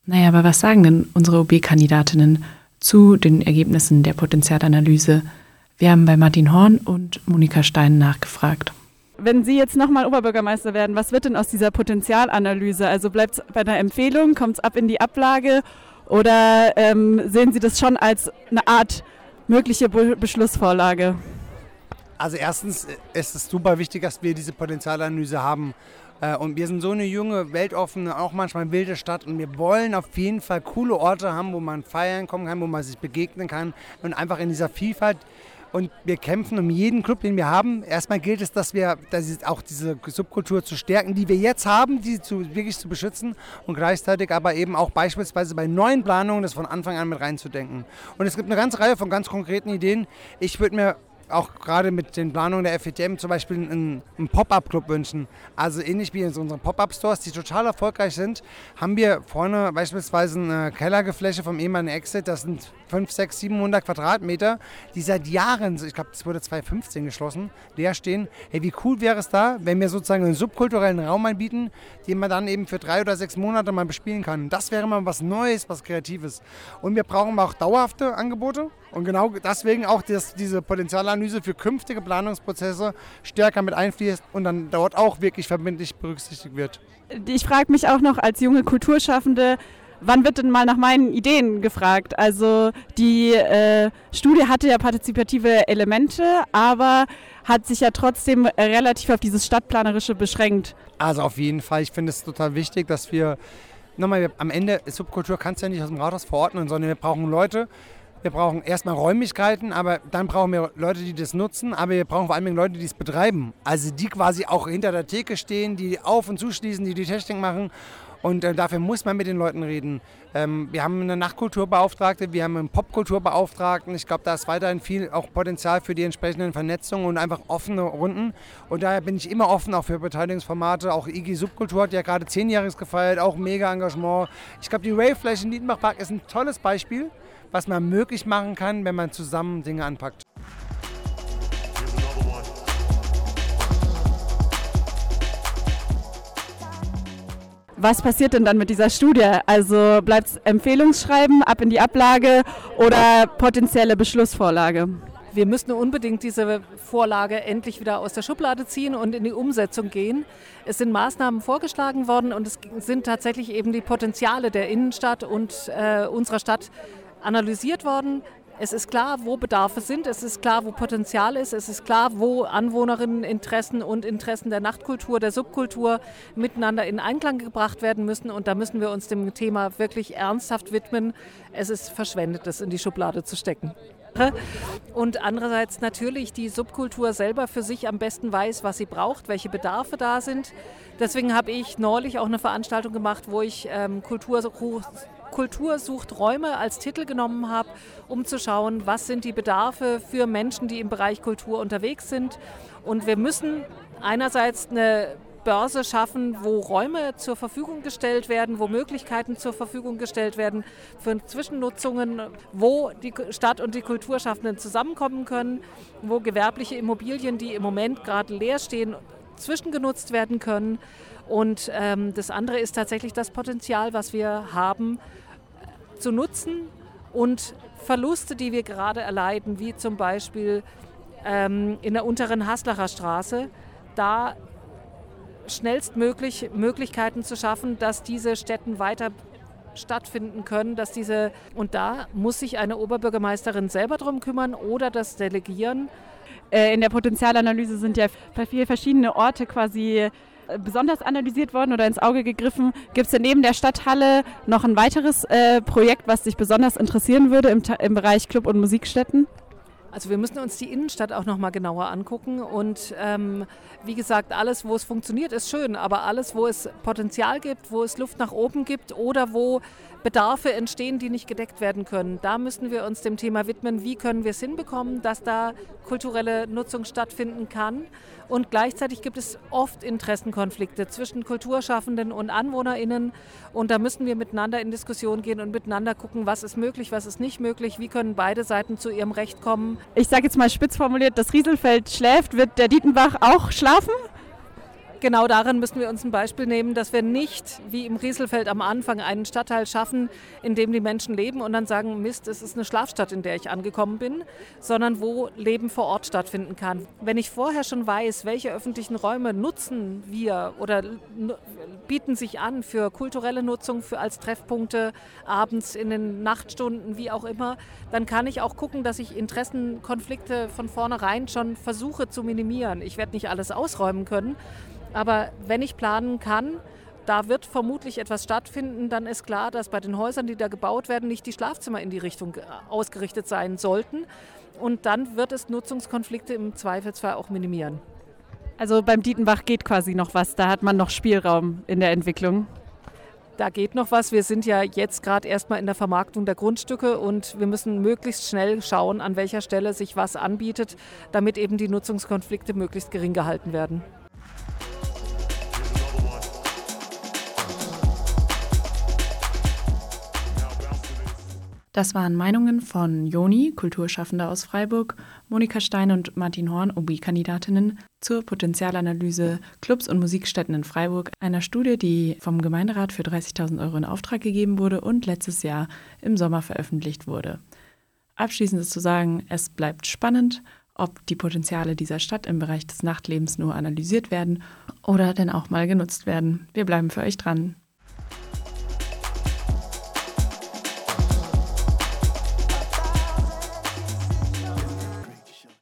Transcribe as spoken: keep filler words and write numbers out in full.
Naja, aber was sagen denn unsere O B-Kandidatinnen zu den Ergebnissen der Potenzialanalyse? Wir haben bei Martin Horn und Monika Stein nachgefragt. Wenn Sie jetzt nochmal Oberbürgermeister werden, was wird denn aus dieser Potenzialanalyse? Also bleibt es bei einer Empfehlung, kommt es ab in die Ablage oder ähm, sehen Sie das schon als eine Art mögliche Be- Beschlussvorlage? Also erstens ist es super wichtig, dass wir diese Potenzialanalyse haben. Und wir sind so eine junge, weltoffene, auch manchmal wilde Stadt und wir wollen auf jeden Fall coole Orte haben, wo man feiern kommen kann, wo man sich begegnen kann und einfach in dieser Vielfalt. Und wir kämpfen um jeden Club, den wir haben. Erstmal gilt es, dass wir dass auch diese Subkultur zu stärken, die wir jetzt haben, die zu, wirklich zu beschützen und gleichzeitig aber eben auch beispielsweise bei neuen Planungen das von Anfang an mit reinzudenken. Und es gibt eine ganze Reihe von ganz konkreten Ideen. Ich würde mir auch gerade mit den Planungen der F E T M zum Beispiel einen, einen Pop-Up-Club wünschen. Also ähnlich wie in unseren Pop-Up-Stores, die total erfolgreich sind, haben wir vorne beispielsweise eine Kellergefläche vom ehemaligen Exit. Das sind fünfhundert, sechshundert, siebenhundert Quadratmeter, die seit Jahren, ich glaube, das wurde zweitausendfünfzehn geschlossen, leer stehen. Hey, wie cool wäre es da, wenn wir sozusagen einen subkulturellen Raum anbieten, den man dann eben für drei oder sechs Monate mal bespielen kann. Das wäre mal was Neues, was Kreatives. Und wir brauchen auch dauerhafte Angebote. Und genau deswegen auch das, diese Potenzialanalyse für künftige Planungsprozesse stärker mit einfließt und dann dort auch wirklich verbindlich berücksichtigt wird. Ich frage mich auch noch als junge Kulturschaffende, wann wird denn mal nach meinen Ideen gefragt? Also die äh, Studie hatte ja partizipative Elemente, aber hat sich ja trotzdem relativ auf dieses Stadtplanerische beschränkt. Also auf jeden Fall, ich finde es total wichtig, dass wir, nochmal, am Ende, Subkultur kannst du ja nicht aus dem Rathaus verordnen, sondern wir brauchen Leute. Wir brauchen erstmal Räumlichkeiten, aber dann brauchen wir Leute, die das nutzen, aber wir brauchen vor allem Leute, die es betreiben. Also die quasi auch hinter der Theke stehen, die auf- und zuschließen, die die Technik machen. Und äh, dafür muss man mit den Leuten reden. Ähm, wir haben eine Nachtkulturbeauftragte, wir haben einen Popkulturbeauftragten. Ich glaube, da ist weiterhin viel auch Potenzial für die entsprechenden Vernetzungen und einfach offene Runden. Und daher bin ich immer offen auch für Beteiligungsformate. Auch I G Subkultur hat ja gerade zehnjähriges gefeiert, auch mega Engagement. Ich glaube, die Ravefläche in Dietenbach-Park ist ein tolles Beispiel, was man möglich machen kann, wenn man zusammen Dinge anpackt. Was passiert denn dann mit dieser Studie? Also bleibt es Empfehlungsschreiben, ab in die Ablage oder potenzielle Beschlussvorlage? Wir müssen unbedingt diese Vorlage endlich wieder aus der Schublade ziehen und in die Umsetzung gehen. Es sind Maßnahmen vorgeschlagen worden und es sind tatsächlich eben die Potenziale der Innenstadt und äh, unserer Stadt analysiert worden. Es ist klar, wo Bedarfe sind, es ist klar, wo Potenzial ist, es ist klar, wo Anwohnerinneninteressen und Interessen der Nachtkultur, der Subkultur miteinander in Einklang gebracht werden müssen. Und da müssen wir uns dem Thema wirklich ernsthaft widmen. Es ist verschwendet, das in die Schublade zu stecken. Und andererseits natürlich die Subkultur selber für sich am besten weiß, was sie braucht, welche Bedarfe da sind. Deswegen habe ich neulich auch eine Veranstaltung gemacht, wo ich ähm, Kultur, Kultur sucht Räume als Titel genommen habe, um zu schauen, was sind die Bedarfe für Menschen, die im Bereich Kultur unterwegs sind. Und wir müssen einerseits eine Börse schaffen, wo Räume zur Verfügung gestellt werden, wo Möglichkeiten zur Verfügung gestellt werden für Zwischennutzungen, wo die Stadt und die Kulturschaffenden zusammenkommen können, wo gewerbliche Immobilien, die im Moment gerade leer stehen, zwischengenutzt werden können. Und ähm, das andere ist tatsächlich das Potenzial, was wir haben, zu nutzen und Verluste, die wir gerade erleiden, wie zum Beispiel ähm, in der unteren Haslacher Straße, da schnellstmöglich Möglichkeiten zu schaffen, dass diese Stätten weiter stattfinden können, dass diese, und da muss sich eine Oberbürgermeisterin selber drum kümmern oder das delegieren. In der Potenzialanalyse sind ja viele verschiedene Orte quasi besonders analysiert worden oder ins Auge gegriffen. Gibt es denn neben der Stadthalle noch ein weiteres äh, Projekt, was dich besonders interessieren würde im, im Bereich Club- und Musikstätten? Also wir müssen uns die Innenstadt auch noch mal genauer angucken und ähm, wie gesagt, alles, wo es funktioniert, ist schön, aber alles, wo es Potenzial gibt, wo es Luft nach oben gibt oder wo Bedarfe entstehen, die nicht gedeckt werden können, da müssen wir uns dem Thema widmen, wie können wir es hinbekommen, dass da kulturelle Nutzung stattfinden kann. Und gleichzeitig gibt es oft Interessenkonflikte zwischen Kulturschaffenden und AnwohnerInnen und da müssen wir miteinander in Diskussion gehen und miteinander gucken, was ist möglich, was ist nicht möglich, wie können beide Seiten zu ihrem Recht kommen. Ich sage jetzt mal spitz formuliert, das Rieselfeld schläft, wird der Dietenbach auch schlafen? Genau daran müssen wir uns ein Beispiel nehmen, dass wir nicht wie im Rieselfeld am Anfang einen Stadtteil schaffen, in dem die Menschen leben und dann sagen, Mist, es ist eine Schlafstadt, in der ich angekommen bin, sondern wo Leben vor Ort stattfinden kann. Wenn ich vorher schon weiß, welche öffentlichen Räume nutzen wir oder bieten sich an für kulturelle Nutzung, für als Treffpunkte abends in den Nachtstunden, wie auch immer, dann kann ich auch gucken, dass ich Interessenkonflikte von vornherein schon versuche zu minimieren. Ich werde nicht alles ausräumen können, aber wenn ich planen kann, da wird vermutlich etwas stattfinden, dann ist klar, dass bei den Häusern, die da gebaut werden, nicht die Schlafzimmer in die Richtung ausgerichtet sein sollten. Und dann wird es Nutzungskonflikte im Zweifelsfall auch minimieren. Also beim Dietenbach geht quasi noch was, da hat man noch Spielraum in der Entwicklung. Da geht noch was. Wir sind ja jetzt gerade erstmal in der Vermarktung der Grundstücke und wir müssen möglichst schnell schauen, an welcher Stelle sich was anbietet, damit eben die Nutzungskonflikte möglichst gering gehalten werden. Das waren Meinungen von Joni, Kulturschaffende aus Freiburg, Monika Stein und Martin Horn, O B-Kandidatinnen, zur Potenzialanalyse Clubs und Musikstätten in Freiburg, einer Studie, die vom Gemeinderat für dreißigtausend Euro in Auftrag gegeben wurde und letztes Jahr im Sommer veröffentlicht wurde. Abschließend ist zu sagen, es bleibt spannend, ob die Potenziale dieser Stadt im Bereich des Nachtlebens nur analysiert werden oder denn auch mal genutzt werden. Wir bleiben für euch dran.